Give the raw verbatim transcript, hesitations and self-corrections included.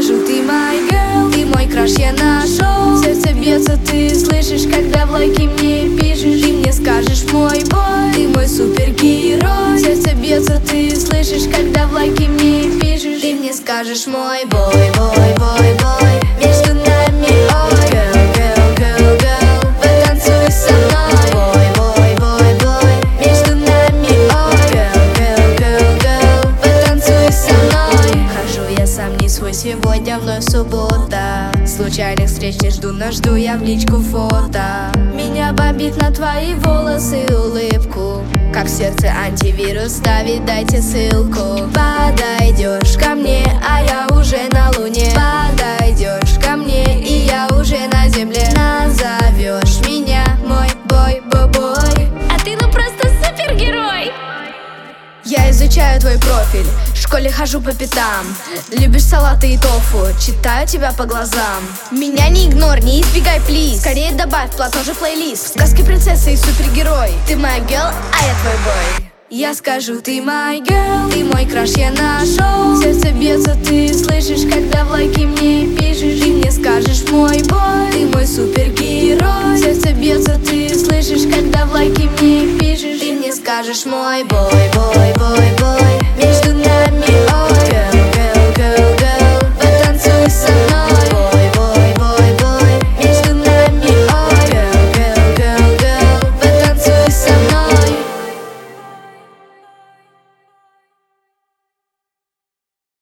скажу, ты мой girl, ты мой краш, я нашел. Сердце бьется, ты слышишь, когда в лайке мне пишешь. Ты мне скажешь, мой бой, ты мой супергерой. Сердце бьется, ты слышишь, когда в лайке мне пишешь. Ты мне скажешь, мой бой, бой, бой, бой. Между нами, ой, girl, girl, girl, girl, потанцуй со мной. Бой, бой, бой, бой. Между нами, ой, girl, girl, girl, girl, потанцуй со мной. Хожу я сам не свой, сегодня вновь суббота. Случайных встреч не жду, но жду я в личку фото. Меня бомбит на твои волосы и улыбку. Как в сердце антивирус ставит, дайте ссылку. Подойдешь ко мне, а я уже на луне. Подойдешь ко мне, и я уже на земле. Назовешь меня мой бой-бой-бой. А ты ну просто супергерой. Я изучаю твой профиль, в школе хожу по пятам. Любишь салаты и тофу, читаю тебя по глазам. Меня не игнорь, не избегай, плиз. Скорее добавь в план тоже плейлист. В сказке принцесса и супергерой. Ты моя girl, а я твой бой. Я скажу, ты мой girl, ты мой краш, я нашел. Сердце бьется, ты слышишь, когда в лайке мне пишешь. Ты мне скажешь, мой бой, ты мой супергерой. Сердце бьется, ты слышишь, когда в лайке мне пишешь. Ты мне скажешь, мой бой, бой, бой, бой.